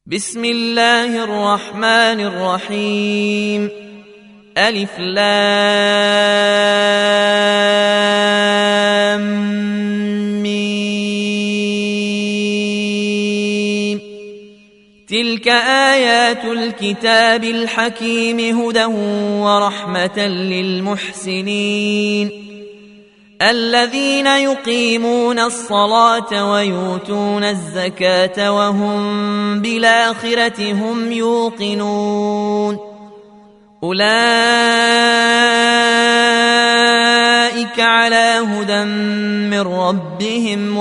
بسم الله الرحمن الرحيم. ألف لام ميم. تلك آيات الكتاب الحكيم هدى ورحمة للمحسنين الذين يقيمون الصلاة ويؤتون الزكاة وهم بالآخرة هم يوقنون أولئك على هدى من ربهم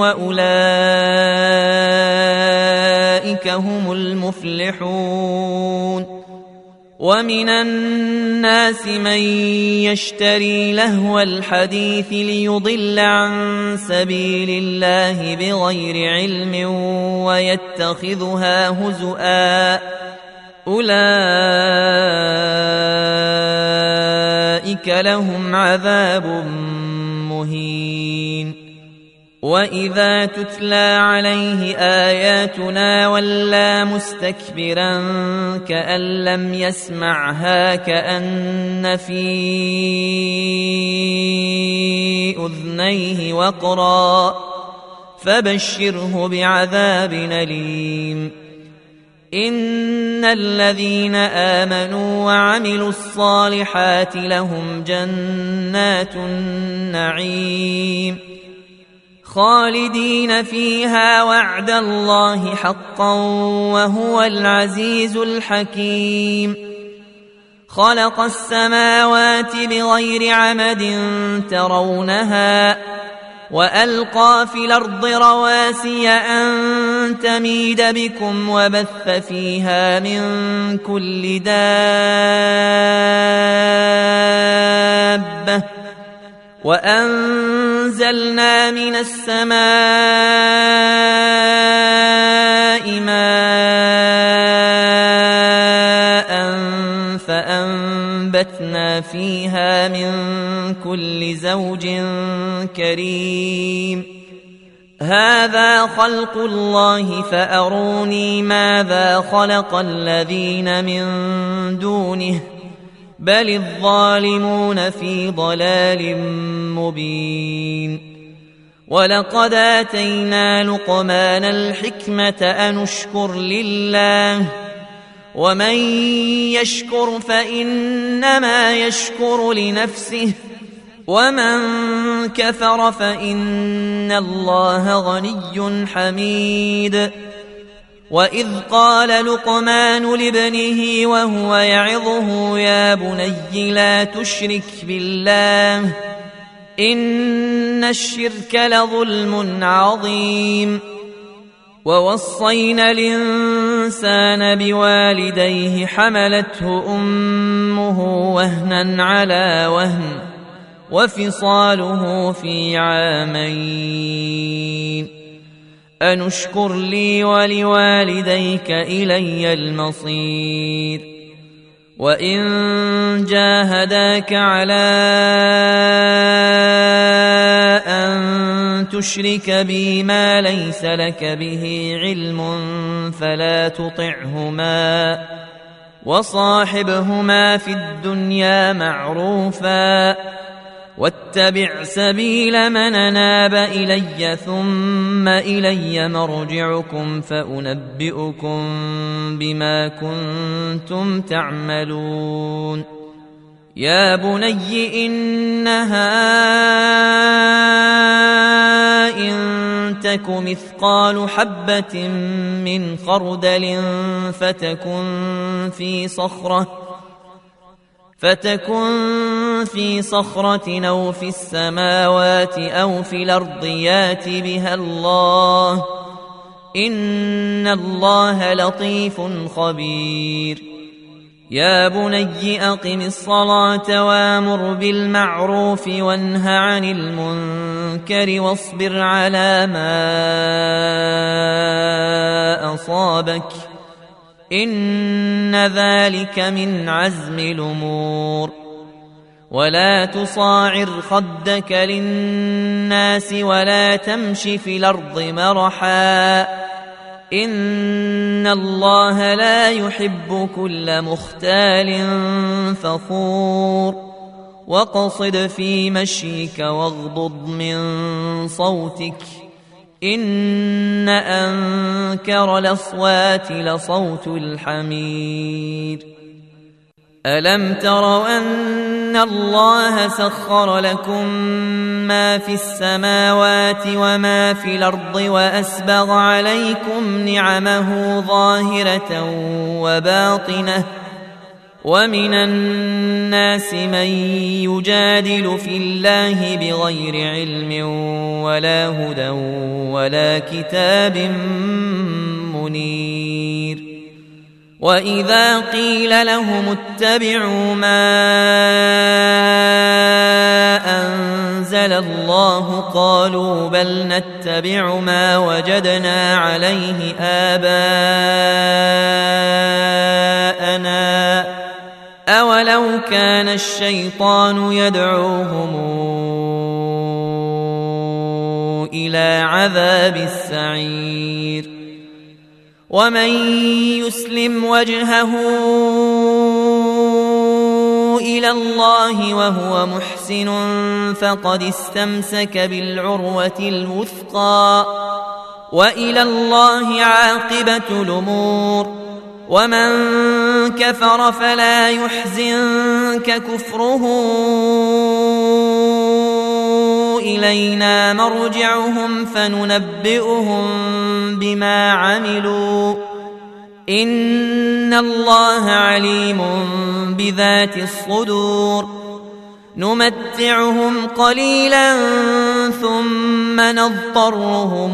وأولئك هم المفلحون. ومن الناس من يشتري لهو الحديث ليضل عن سبيل الله بغير علم ويتخذها هزؤا أولئك لهم عذاب مهين. وإذا تتلى عليه آياتنا ولى مستكبرا كأن لم يسمعها كأن في أذنيه وقرا فبشره بعذاب أليم. إن الذين آمنوا وعملوا الصالحات لهم جنات النعيم خالدين فيها وعد الله حقا وهو العزيز الحكيم. خلق السماوات بغير عمد ترونها وألقى في الأرض رواسي أن تميد بكم وبث فيها من كل دابة وأنزلنا من السماء ماء فأنبتنا فيها من كل زوج كريم. هذا خلق الله فأروني ماذا خلق الذين من دونه بل الظالمون في ضلال مبين. ولقد آتينا لقمان الحكمة أن اشكر لله ومن يشكر فإنما يشكر لنفسه ومن كفر فإن الله غني حميد. وإذ قال لقمان لابنه وهو يعظه يا بني لا تشرك بالله إن الشرك لظلم عظيم. ووصينا الإنسان بوالديه حملته أمه وهنا على وهن وفصاله في عامين أن اشكر لي ولوالديك إلي المصير. وإن جاهداك على أن تشرك بي ما ليس لك به علم فلا تطعهما وصاحبهما في الدنيا معروفا واتبع سبيل من أناب إلي ثم إلي مرجعكم فأنبئكم بما كنتم تعملون. يا بني إنها إن تك مثقال حبة من خردل فتكن في صخرة أو في السماوات أو في الأرض يات بها الله إن الله لطيف خبير. يا بني أقم الصلاة وامر بالمعروف وانه عن المنكر واصبر على ما أصابك إن ذلك من عزم الأمور. ولا تصاعر خدك للناس ولا تمش في الأرض مرحا إن الله لا يحب كل مختال فخور واقصد في مشيك واغضض من صوتك إن أنكر الأصوات لصوت الحمير ألم تروا أن الله سخر لكم ما في السماوات وما في الأرض وأسبغ عليكم نعمه ظاهرة وباطنة ومن الناس من يجادل في الله بغير علم ولا هدى ولا كتاب منير وإذا قيل لهم اتبعوا ما أنزل الله قالوا بل نتبع ما وجدنا عليه آباءنا أولو كان الشيطان يدعوهم إلى عذاب السعير ومن يسلم وجهه إلى الله وهو محسن فقد استمسك بالعروة الوثقى وإلى الله عاقبة الأمور ومن كفر فلا يحزنك كفره إلينا مرجعهم فننبئهم بما عملوا إن الله عليم بذات الصدور نمتعهم قليلا ثم نضطرهم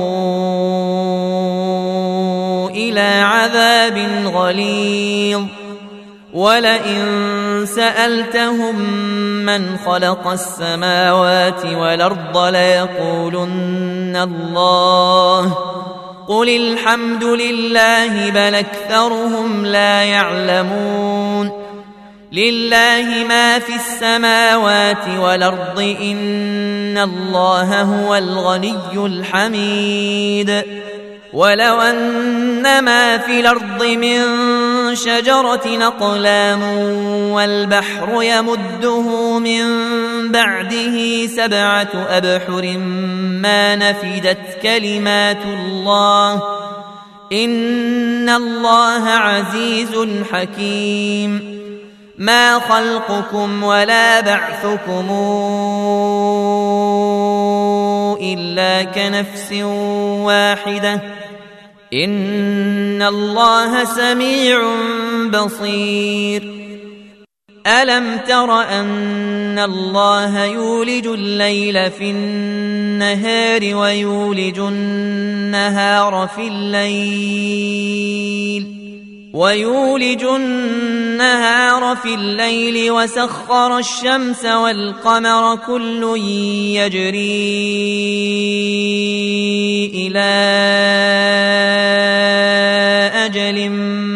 إلى عذاب غليظ ولئن سألتهم من خلق السماوات والأرض ليقولن الله قل الحمد لله بل أكثرهم لا يعلمون لله ما في السماوات والأرض إن الله هو الغني الحميد ولو أن ما في الأرض من شجرة أقلام والبحر يمده من بعده 7 أبحر ما نفدت كلمات الله إن الله عزيز حكيم ما خلقكم ولا بعثكم إلا كنفس واحدة إن الله سميع بصير ألم تر أن الله يولج الليل في النهار ويولج النهار في الليل وسخر الشمس والقمر كل يجري إلى أجل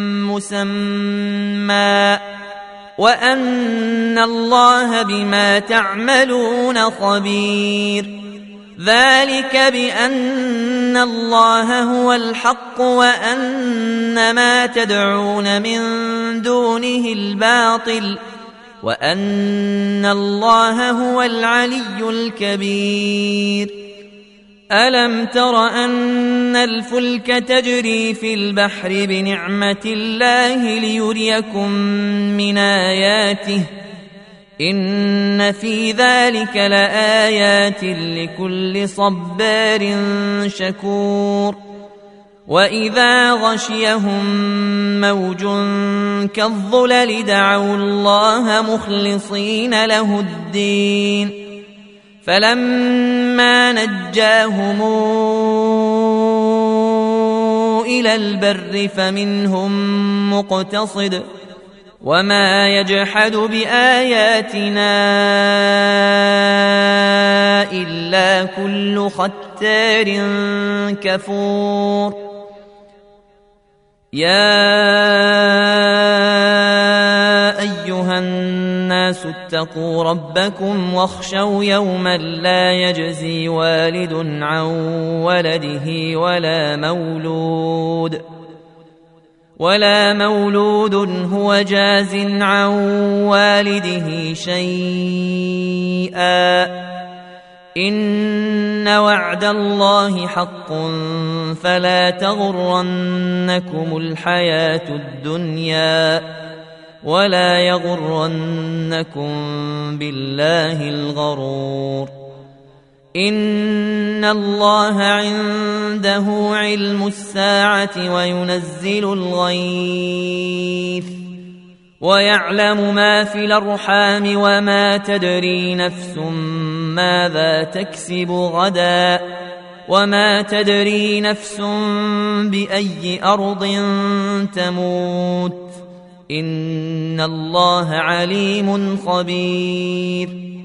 مسمى وأن الله بما تعملون خبير ذلك بأن الله هو الحق وأن ما تدعون من دونه الباطل وأن الله هو العلي الكبير ألم تر أن الفلك تجري في البحر بنعمة الله ليريكم من آياته إن في ذلك لآيات لكل صبار شكور وإذا غشيهم موج كالظلل دعوا الله مخلصين له الدين فلما نجاهم إلى البر فمنهم مقتصد وما يجحد بآياتنا إلا كل ختار كفور يا أيها الناس الناس اتقوا ربكم واخشوا يوما لا يجزي والد عن ولده ولا مولود هو جاز عن والده شيئا إن وعد الله حق فلا تغرنكم الحياة الدنيا ولا يغرنكم بالله الغرور إن الله عنده علم الساعة وينزل الغيث ويعلم ما في الأرحام وما تدري نفس ماذا تكسب غدا وما تدري نفس بأي أرض تموت إن الله عليم خبير